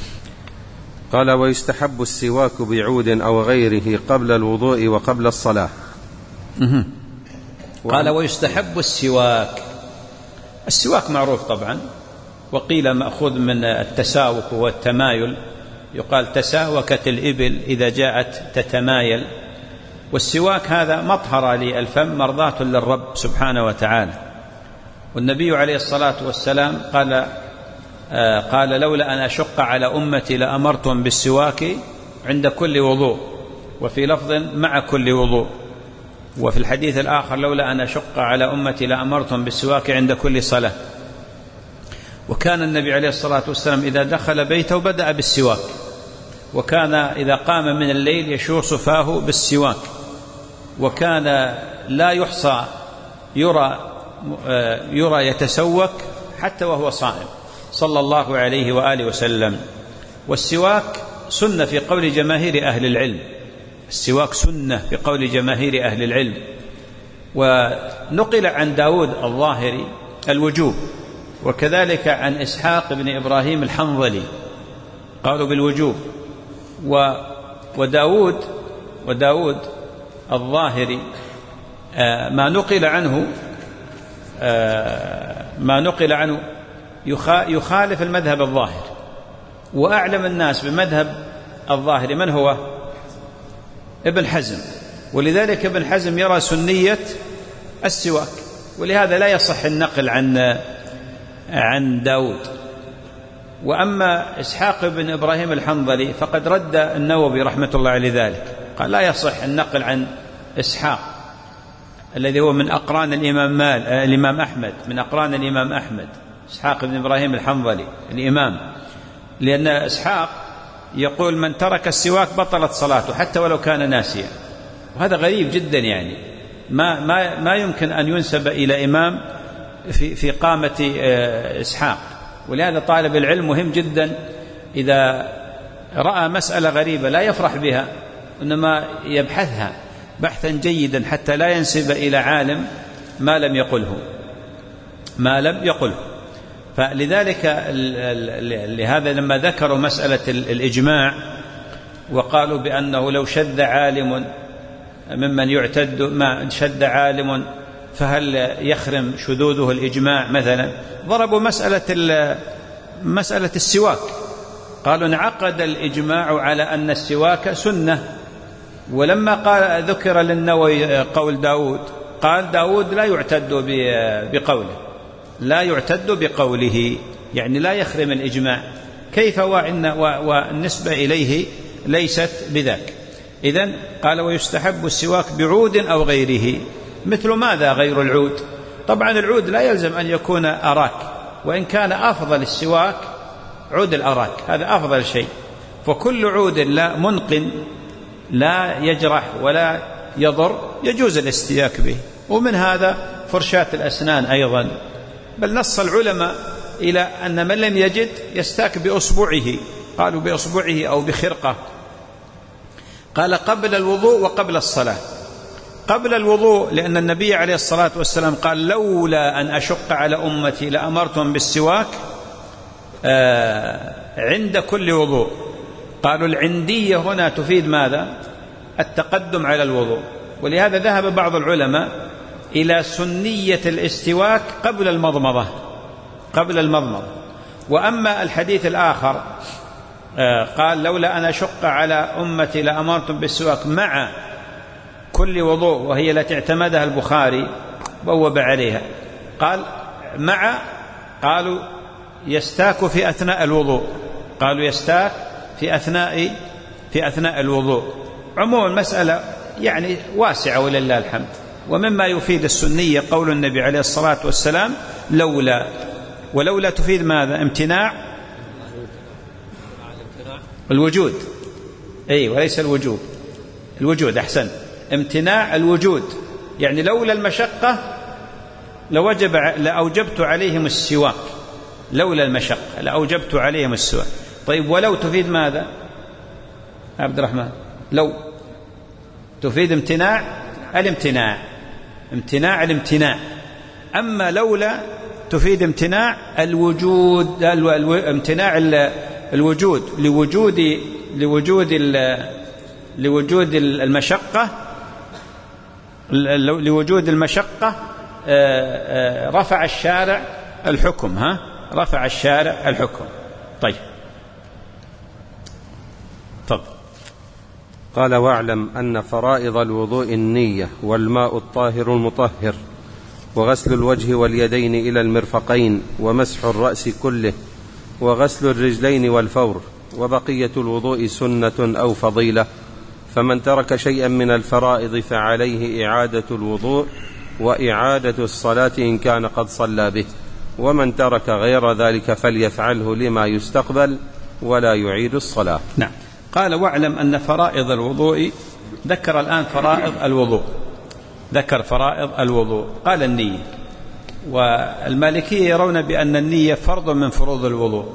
قال: ويستحب السواك بعود أو غيره قبل الوضوء وقبل الصلاة. قال: ويستحب السواك. السواك معروف طبعا، وقيل مأخوذ من التساوك والتمايل، يقال تساوكت الإبل إذا جاءت تتمايل. والسواك هذا مطهرة للفم مرضاة للرب سبحانه وتعالى. والنبي عليه الصلاة والسلام قال آه قال: لولا أن أشق على أمتي لأمرتهم بالسواك عند كل وضوء، وفي لفظ مع كل وضوء. وفي الحديث الآخر: لولا أن أشق على أمتي لأمرتهم بالسواك عند كل صلاة. وكان النبي عليه الصلاة والسلام إذا دخل بيته بدأ بالسواك، وكان إذا قام من الليل يشوص فاه بالسواك، وكان لا يحصى يرى يرى يتسوك حتى وهو صائم صلى الله عليه وآله وسلم. والسواك سنة في قول جماهير أهل العلم، السواك سنة في قول جماهير أهل العلم. ونقل عن داود الظاهري الوجوب، وكذلك عن إسحاق بن إبراهيم الحنظلي قالوا بالوجوب. وداود وداود الظاهري ما نقل عنه ما نقل عنه يخالف المذهب الظاهر. وأعلم الناس بمذهب الظاهر من هو؟ ابن حزم. ولذلك ابن حزم يرى سنية السواك، ولهذا لا يصح النقل عن عن داود. وأما إسحاق بن إبراهيم الحنظلي فقد رد النووي رحمة الله عليه ذلك، قال لا يصح النقل عن إسحاق الذي هو من أقران الإمام مال الإمام أحمد من أقران الإمام أحمد إسحاق بن إبراهيم الحنظلي الإمام، لأن إسحاق يقول: من ترك السواك بطلت صلاته حتى ولو كان ناسيا. وهذا غريب جدا، يعني ما ما ما يمكن أن ينسب إلى إمام في في قامة إسحاق. ولهذا طالب العلم مهم جدا إذا رأى مسألة غريبة لا يفرح بها، إنما يبحثها، بحثا جيدا حتى لا ينسب إلى عالم ما لم يقله ما لم يقله فلذلك لهذا لما ذكروا مسألة الإجماع وقالوا بأنه لو شذ عالم ممن يعتد ما شذ عالم فهل يخرم شذوذه الإجماع مثلا، ضربوا مسألة مسألة السواك، قالوا انعقد الإجماع على أن السواك سنة، ولما قال ذكر للنووي قول داود قال داود لا يعتد بقوله لا يعتد بقوله يعني لا يخرم الإجماع، كيف وإن والنسبة إليه ليست بذاك. إذن قال ويستحب السواك بعود أو غيره. مثل ماذا غير العود؟ طبعا العود لا يلزم أن يكون أراك، وإن كان أفضل السواك عود الأراك هذا أفضل شيء، فكل عود لا منقن لا يجرح ولا يضر يجوز الاستياك به. ومن هذا فرشاة الأسنان أيضا، بل نص العلماء إلى أن من لم يجد يستاك بأصبعه، قالوا بأصبعه أو بخرقة. قال قبل الوضوء وقبل الصلاة. قبل الوضوء لأن النبي عليه الصلاة والسلام قال لولا أن أشق على أمتي لأمرتهم بالسواك عند كل وضوء. قالوا العندية هنا تفيد ماذا؟ التقدم على الوضوء، ولهذا ذهب بعض العلماء إلى سنية الاستواك قبل المضمضة قبل المضمضة. وأما الحديث الآخر قال لولا أن أشق على أمتي لأمرتم بالسواك مع كل وضوء، وهي التي اعتمدها البخاري بوب عليها. قال مع قالوا يستاك في أثناء الوضوء، قالوا يستاك في أثناء في أثناء الوضوء. عموما المسألة يعني واسعة ولله الحمد. ومما يفيد السنية قول النبي عليه الصلاة والسلام لولا، ولولا تفيد ماذا؟ امتناع الوجود، أي وليس الوجوب، الوجود أحسن، امتناع الوجود، يعني لولا المشقة لوجب لأوجبت عليهم السواك، لولا المشقة لأوجبت عليهم السواك. طيب ولو تفيد ماذا عبد الرحمن؟ لو تفيد امتناع الامتناع امتناع الامتناع أما لولا تفيد امتناع الوجود، امتناع الوجود لوجود لوجود لوجود المشقة لوجود المشقة رفع الشارع الحكم ها رفع الشارع الحكم. طيب طب قال واعلم أن فرائض الوضوء النية والماء الطاهر المطهر وغسل الوجه واليدين إلى المرفقين ومسح الرأس كله وغسل الرجلين والفور، وبقية الوضوء سنة أو فضيلة، فمن ترك شيئا من الفرائض فعليه إعادة الوضوء وإعادة الصلاة إن كان قد صلى به، ومن ترك غير ذلك فليفعله لما يستقبل ولا يعيد الصلاة. نعم. قال واعلم أن فرائض الوضوء، ذكر الآن فرائض الوضوء، ذكر فرائض الوضوء، قال النية. والمالكية يرون بأن النية فرض من فروض الوضوء،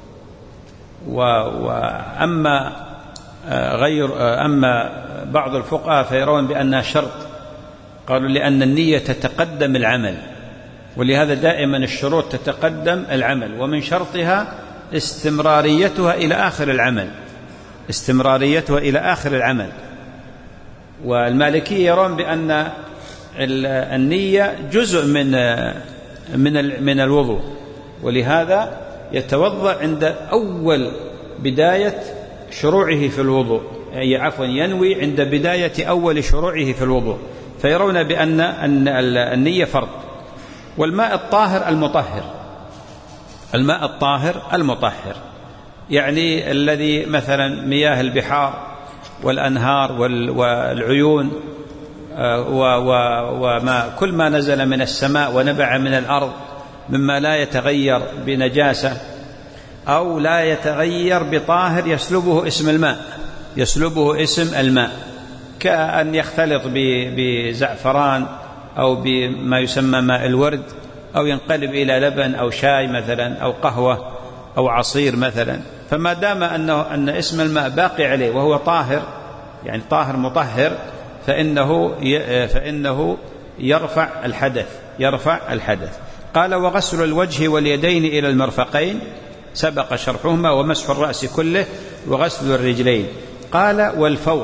وأما غير أما بعض الفقهاء فيرون بأنها شرط، قالوا لأن النية تتقدم العمل، ولهذا دائما الشروط تتقدم العمل، ومن شرطها استمراريتها إلى آخر العمل استمراريتها إلى آخر العمل. والمالكية يرون بأن النية جزء من من من الوضوء، ولهذا يتوضأ عند أول بداية شروعه في الوضوء، أي عفوا ينوي عند بداية أول شروعه في الوضوء، فيرون بأن النية فرض. والماء الطاهر المطهر، الماء الطاهر المطهر يعني الذي مثلا مياه البحار والأنهار والعيون وما كل ما نزل من السماء ونبع من الأرض مما لا يتغير بنجاسة أو لا يتغير بطاهر يسلبه اسم الماء يسلبه اسم الماء كأن يختلط بزعفران أو بما يسمى ماء الورد، أو ينقلب إلى لبن أو شاي مثلا أو قهوة أو عصير مثلا. فما دام أنه أن اسم الماء باقي عليه وهو طاهر، يعني طاهر مطهر، فإنه فإنه يرفع الحدث يرفع الحدث. قال وغسل الوجه واليدين إلى المرفقين سبق شرحهما، ومسح الرأس كله، وغسل الرجلين. قال والفور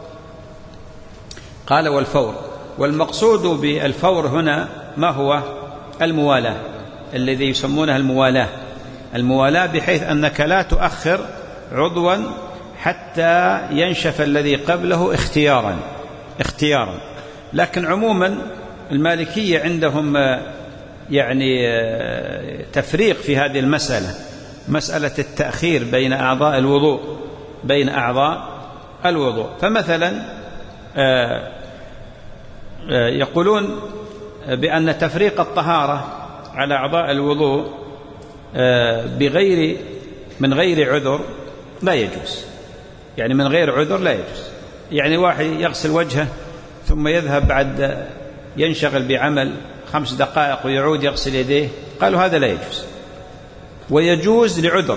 قال والفور والمقصود بالفور هنا ما هو؟ الموالاة، الذي يسمونها الموالاة الموالاة بحيث أنك لا تؤخر عضوا حتى ينشف الذي قبله اختيارا اختيارا لكن عموما المالكية عندهم يعني تفريق في هذه المسألة، مسألة التأخير بين أعضاء الوضوء بين أعضاء الوضوء. فمثلا يقولون بأن تفريق الطهارة على أعضاء الوضوء بغير من غير عذر لا يجوز، يعني من غير عذر لا يجوز. يعني واحد يغسل وجهه ثم يذهب بعد ينشغل بعمل خمس دقائق ويعود يغسل يديه، قالوا هذا لا يجوز. ويجوز لعذر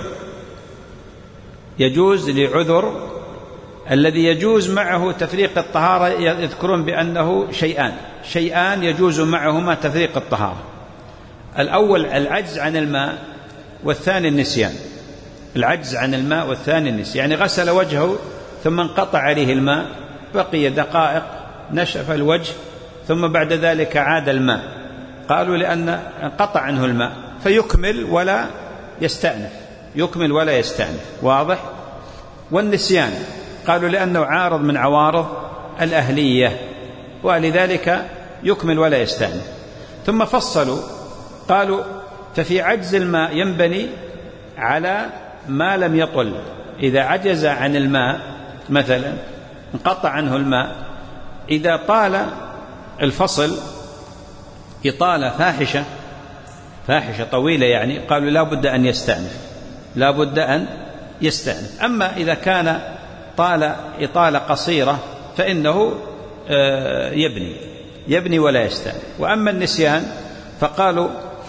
يجوز لعذر الذي يجوز معه تفريق الطهارة، يذكرون بأنه شيئان شيئان يجوز معهما تفريق الطهارة. الأول العجز عن الماء، والثاني النسيان. العجز عن الماء والثاني النسيان، يعني غسل وجهه ثم انقطع عليه الماء، بقي دقائق نشف الوجه ثم بعد ذلك عاد الماء، قالوا لأن انقطع عنه الماء فيكمل ولا يستأنف يكمل ولا يستأنف واضح. والنسيان قالوا لأنه عارض من عوارض الأهلية ولذلك يكمل ولا يستأنف. ثم فصلوا قالوا ففي عجز الماء ينبني على ما لم يطل. إذا عجز عن الماء مثلا انقطع عنه الماء، إذا طال الفصل إطالة فاحشة فاحشة طويلة يعني قالوا لا بد أن يستأنف لا بد أن يستأنف. أما إذا كان طال إطالة قصيرة فإنه يبني يبني ولا يستأنف. وأما النسيان فقالوا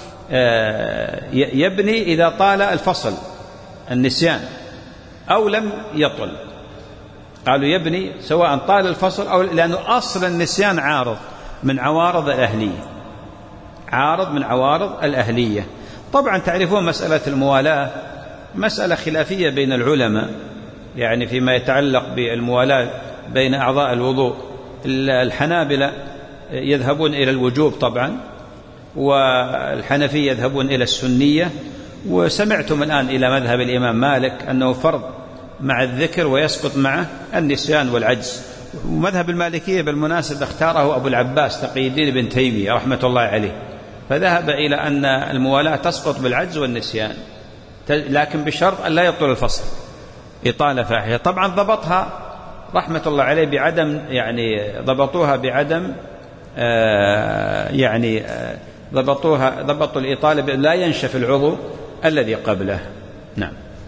يبني إذا طال الفصل النسيان أو لم يطل، قالوا يبني سواء طال الفصل أو، لأنه أصل النسيان عارض من عوارض الأهلية عارض من عوارض الأهلية. طبعا تعرفون مسألة الموالاة مسألة خلافية بين العلماء، يعني فيما يتعلق بالموالاة بين أعضاء الوضوء. الحنابلة يذهبون إلى الوجوب طبعا، والحنفية يذهبون إلى السنية، وسمعتم الآن إلى مذهب الإمام مالك أنه فرض مع الذكر ويسقط معه النسيان والعجز. ومذهب المالكية بالمناسبة اختاره أبو العباس تقي الدين بن تيمية رحمة الله عليه، فذهب إلى أن الموالاة تسقط بالعجز والنسيان، لكن بشرط أن لا يطول الفصل إطالة فاحشة. طبعا ضبطها رحمة الله عليه بعدم يعني ضبطوها بعدم آه يعني آه ضبطوها ضبطوا الإطالة لا ينشف العضو الذي قبله. نعم.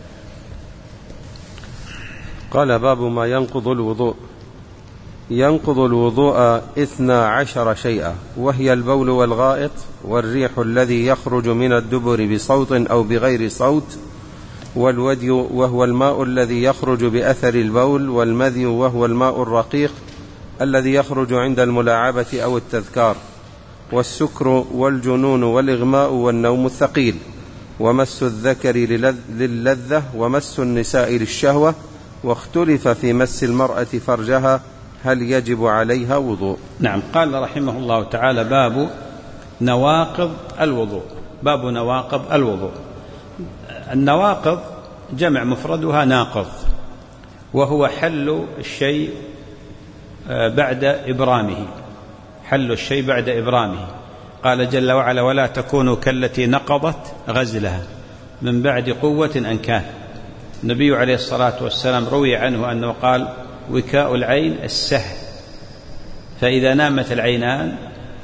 قال باب ما ينقض الوضوء. ينقض الوضوء اثنا عشر شيئا، وهي البول والغائط، والريح الذي يخرج من الدبر بصوت أو بغير صوت، والودي وهو الماء الذي يخرج بأثر البول، والمذي وهو الماء الرقيق الذي يخرج عند الملاعبة أو التذكار، والسكر والجنون والإغماء والنوم الثقيل، ومس الذكر للذة، ومس النساء للشهوة. واختلف في مس المرأة فرجها هل يجب عليها وضوء. نعم. قال رحمه الله تعالى باب نواقض الوضوء. باب نواقض الوضوء. النواقض جمع مفردها ناقض، وهو حل الشيء بعد إبرامه حل الشيء بعد إبرامه. قال جل وعلا ولا تكونوا كالتي نقضت غزلها من بعد قوة أنكاث. النبي عليه الصلاة والسلام روي عنه أنه قال وكاء العين السهل، فإذا نامت العينان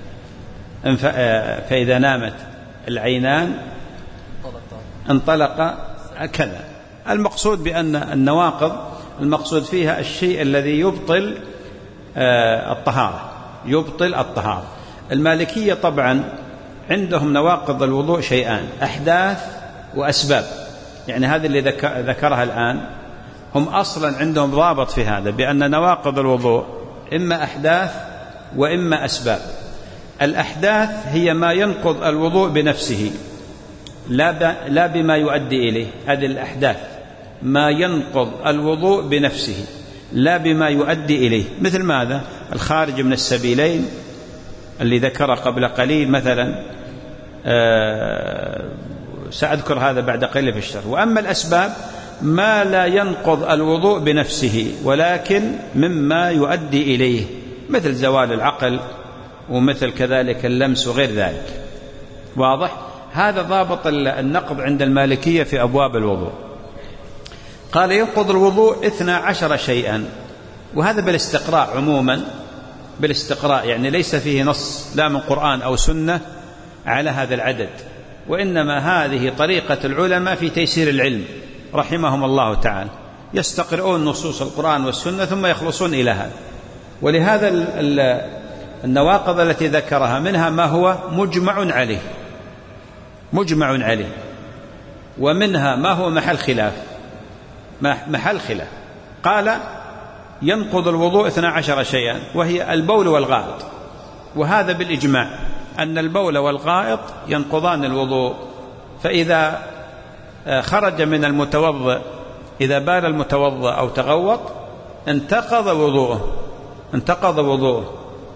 فإذا نامت العينان انطلق كذا. المقصود بأن النواقض المقصود فيها الشيء الذي يبطل الطهارة يبطل الطهارة. المالكية طبعا عندهم نواقض الوضوء شيئان، أحداث وأسباب. يعني هذا اللي ذكرها الآن هم أصلا عندهم ضابط في هذا، بأن نواقض الوضوء إما أحداث وإما أسباب. الأحداث هي ما ينقض الوضوء بنفسه لا بما يؤدي إليه. هذه الأحداث ما ينقض الوضوء بنفسه لا بما يؤدي إليه. مثل ماذا؟ الخارج من السبيلين اللي ذكر قبل قليل مثلا، آه سأذكر هذا بعد قليل في الشرح. وأما الأسباب ما لا ينقض الوضوء بنفسه ولكن مما يؤدي إليه، مثل زوال العقل ومثل كذلك اللمس وغير ذلك. واضح؟ هذا ضابط النقض عند المالكية في أبواب الوضوء. قال ينقض الوضوء اثنا عشر شيئا، وهذا بالاستقراء عموما، بالاستقراء يعني ليس فيه نص لا من قرآن أو سنة على هذا العدد، وإنما هذه طريقة العلماء في تيسير العلم رحمهم الله تعالى، يستقرؤون نصوص القرآن والسنة ثم يخلصون إلى هذا. ولهذا النواقض التي ذكرها منها ما هو مجمع عليه مجمع عليه ومنها ما هو محل خلاف محل خلاف. قال ينقض الوضوء اثنا عشر شيئا، وهي البول والغائط، وهذا بالإجماع أن البول والغائط ينقضان الوضوء. فإذا خرج من المتوضئ، إذا بال المتوضئ أو تغوط انتقض وضوءه انتقض وضوءه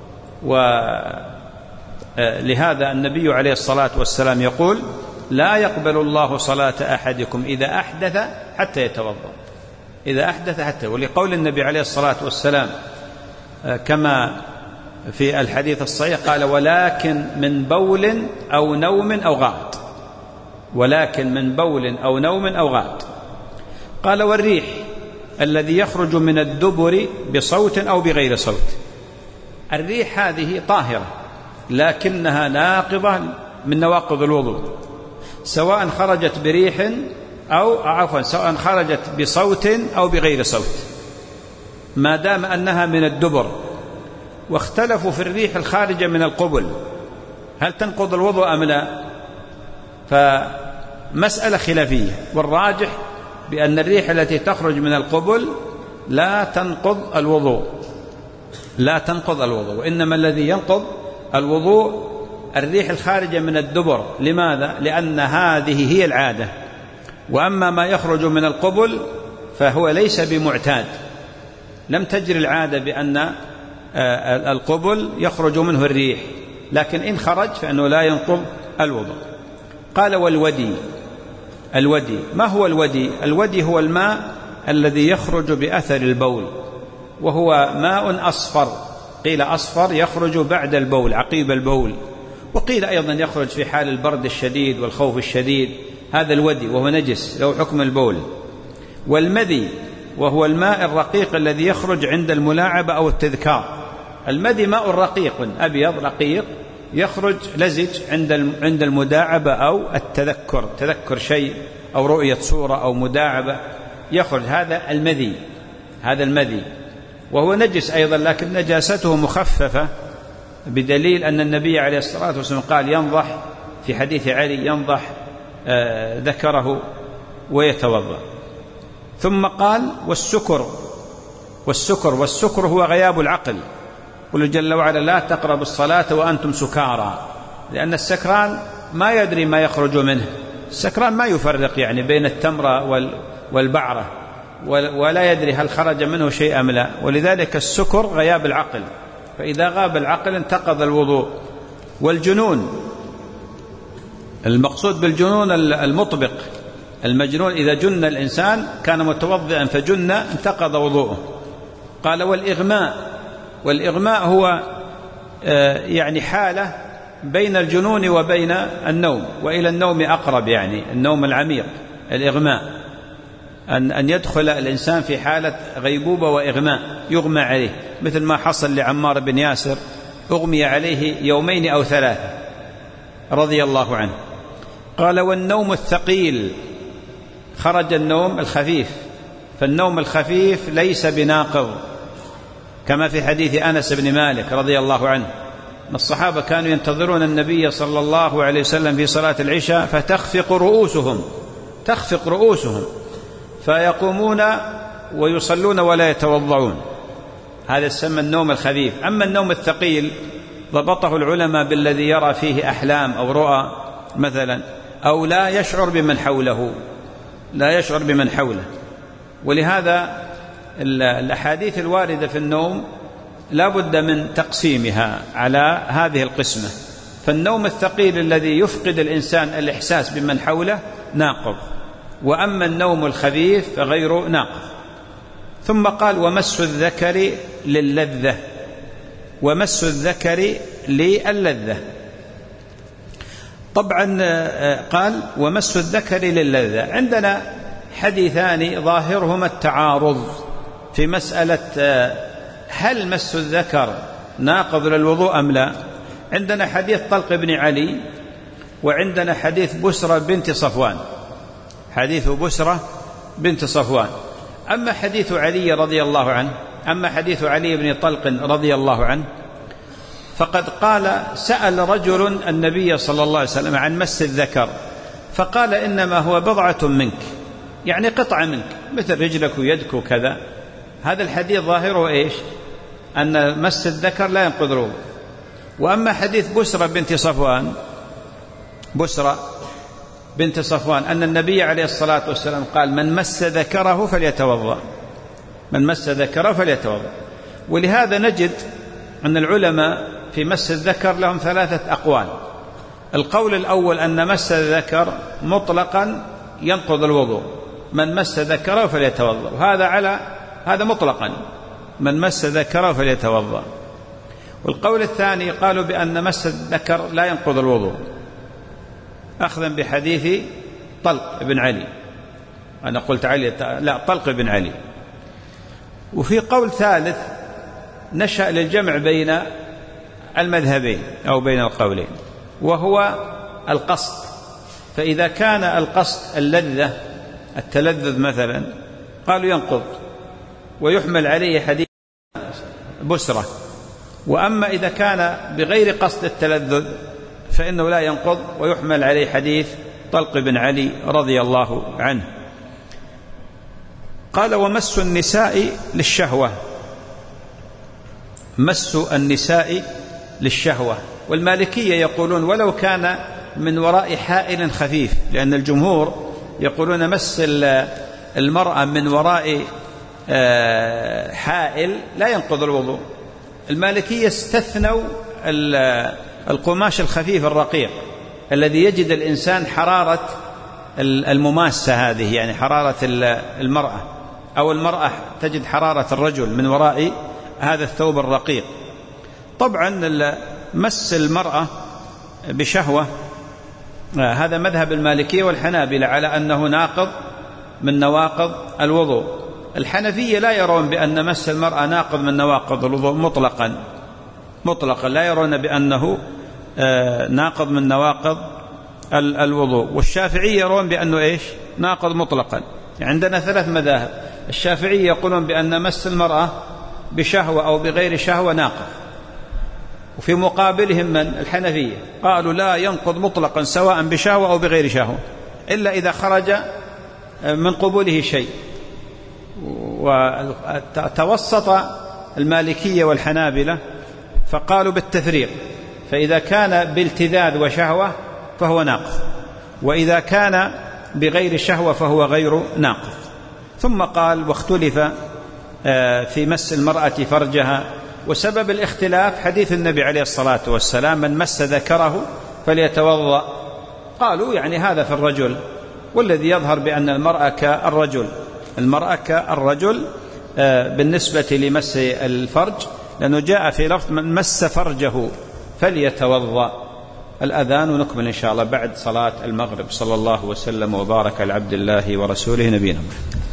ولهذا النبي عليه الصلاة والسلام يقول لا يقبل الله صلاة أحدكم إذا أحدث حتى يتوضأ، إذا أحدث حتى. ولقول النبي عليه الصلاة والسلام كما في الحديث الصحيح قال ولكن من بول أو نوم أو غائط، ولكن من بول أو نوم أو غائط. قال والريح الذي يخرج من الدبر بصوت أو بغير صوت. الريح هذه طاهرة لكنها ناقضة من نواقض الوضوء، سواء خرجت بريح أو عفوا سواء خرجت بصوت أو بغير صوت، ما دام أنها من الدبر. واختلفوا في الريح الخارجة من القبل هل تنقض الوضوء أم لا، فمسألة خلافية، والراجح بأن الريح التي تخرج من القبل لا تنقض الوضوء لا تنقض الوضوء وإنما الذي ينقض الوضوء الريح الخارجة من الدبر. لماذا؟ لأن هذه هي العادة، وأما ما يخرج من القبل فهو ليس بمعتاد، لم تجري العادة بأن القبل يخرج منه الريح، لكن إن خرج فإنه لا ينقض الوضوء. قال والودي. الودي ما هو الودي؟ الودي هو الماء الذي يخرج بأثر البول، وهو ماء أصفر، قيل أصفر يخرج بعد البول عقيب البول، وقيل أيضا يخرج في حال البرد الشديد والخوف الشديد، هذا الودي وهو نجس له حكم البول. والمذي وهو الماء الرقيق الذي يخرج عند الملاعبة أو التذكار. المذي ماء رقيق أبيض رقيق يخرج لزج عند عند المداعبة أو التذكر، تذكر شيء أو رؤية صورة أو مداعبة يخرج، هذا المذي هذا المذي وهو نجس أيضا، لكن نجاسته مخففة بدليل أن النبي عليه الصلاة والسلام قال ينضح في حديث علي ينضح آه ذكره ويتوضأ. ثم قال والسكر والسكر والسكر هو غياب العقل، قل جل وعلا لا تقربوا الصلاة وأنتم سكارى، لأن السكران ما يدري ما يخرج منه، السكران ما يفرق يعني بين التمرة والبعرة ولا يدري هل خرج منه شيء أم لا، ولذلك السكر غياب العقل، فإذا غاب العقل انتقض الوضوء. والجنون المقصود بالجنون المطبق، المجنون إذا جن الإنسان كان متوضئا فجن انتقض وضوءه. قال والإغماء. والإغماء هو يعني حالة بين الجنون وبين النوم، وإلى النوم أقرب، يعني النوم العميق الإغماء، أن أن يدخل الإنسان في حالة غيبوبة وإغماء يغمى عليه، مثل ما حصل لعمار بن ياسر أغمي عليه يومين أو ثلاثة رضي الله عنه. قال والنوم الثقيل، خرج النوم الخفيف، فالنوم الخفيف ليس بناقض، كما في حديث أنس بن مالك رضي الله عنه أن الصحابة كانوا ينتظرون النبي صلى الله عليه وسلم في صلاة العشاء فتخفق رؤوسهم تخفق رؤوسهم فيقومون ويصلون ولا يتوضعون، هذا يسمى النوم الخفيف. أما النوم الثقيل ضبطه العلماء بالذي يرى فيه أحلام أو رؤى مثلا، أو لا يشعر بمن حوله، لا يشعر بمن حوله. ولهذا الأحاديث الواردة في النوم لا بد من تقسيمها على هذه القسمة. فالنوم الثقيل الذي يفقد الإنسان الإحساس بمن حوله ناقض، وأما النوم الخفيف فغير ناقض. ثم قال ومس الذكر للذة، ومس الذكر للذة. طبعا قال ومس الذكر للذة، عندنا حديثان ظاهرهما التعارض في مسألة هل مس الذكر ناقض للوضوء أم لا. عندنا حديث طلق بن علي، وعندنا حديث بسرة بنت صفوان، حديث بسرة بنت صفوان. أما حديث علي رضي الله عنه أما حديث علي بن طلق رضي الله عنه فقد قال سأل رجل النبي صلى الله عليه وسلم عن مس الذكر، فقال إنما هو بضعة منك، يعني قطعة منك مثل رجلك ويدك وكذا. هذا الحديث ظاهره إيش؟ أن مس الذكر لا ينقض الوضوء. وأما حديث بسرة بنت صفوان بسرة بنت صفوان أن النبي عليه الصلاة والسلام قال من مس ذكره فليتوضأ، من مس ذكره فليتوضأ. ولهذا نجد أن العلماء في مس الذكر لهم ثلاثة أقوال. القول الأول أن مس الذكر مطلقا ينقض الوضوء، من مس ذكره فليتوضأ، وهذا على هذا مطلقا، من مس ذكره فليتوضأ. والقول الثاني قالوا بأن مس الذكر لا ينقض الوضوء، أخذا بحديث طلق بن علي، أنا قلت علي لا طلق بن علي. وفي قول ثالث نشأ للجمع بين المذهبين أو بين القولين، وهو القصد. فإذا كان القصد اللذة التلذذ مثلا قالوا ينقض ويحمل عليه حديث بسرة. وأما إذا كان بغير قصد التلذذ فإنه لا ينقض ويحمل عليه حديث طلق بن علي رضي الله عنه. قال ومس النساء للشهوة، مس النساء للشهوة. والمالكية يقولون ولو كان من وراء حائل خفيف، لأن الجمهور يقولون مس المرأة من وراء حائل لا ينقض الوضوء. المالكية استثنوا القماش الخفيف الرقيق الذي يجد الإنسان حرارة المماسة هذه، يعني حرارة المرأة، أو المرأة تجد حرارة الرجل من وراء هذا الثوب الرقيق. طبعا مس المرأة بشهوة هذا مذهب المالكية والحنابلة على أنه ناقض من نواقض الوضوء. الحنفية لا يرون بأن مس المرأة ناقض من نواقض الوضوء مطلقا مطلقا لا يرون بأنه ناقض من نواقض الوضوء. والشافعية يرون بأنه إيش؟ ناقض مطلقا. عندنا ثلاث مذاهب. الشافعية يقولون بأن مس المرأة بشهوة أو بغير شهوة ناقض، وفي مقابلهم من الحنفية قالوا لا ينقض مطلقا سواء بشهوة أو بغير شهوة، إلا إذا خرج من قبوله شيء. وتوسط المالكية والحنابلة فقالوا بالتفريق، فإذا كان بالتذاذ وشهوة فهو ناقض، وإذا كان بغير شهوة فهو غير ناقض. ثم قال واختلف في مس المرأة فرجها، وسبب الاختلاف حديث النبي عليه الصلاة والسلام من مس ذكره فليتوضأ. قالوا يعني هذا في الرجل، والذي يظهر بأن المرأة كالرجل، المرأة كالرجل بالنسبة لمس الفرج، لأنه جاء في لفظ من مس فرجه فليتوضأ. الأذان ونكمل إن شاء الله بعد صلاة المغرب. صلى الله وسلم وبارك على عبد الله ورسوله نبينا محمد.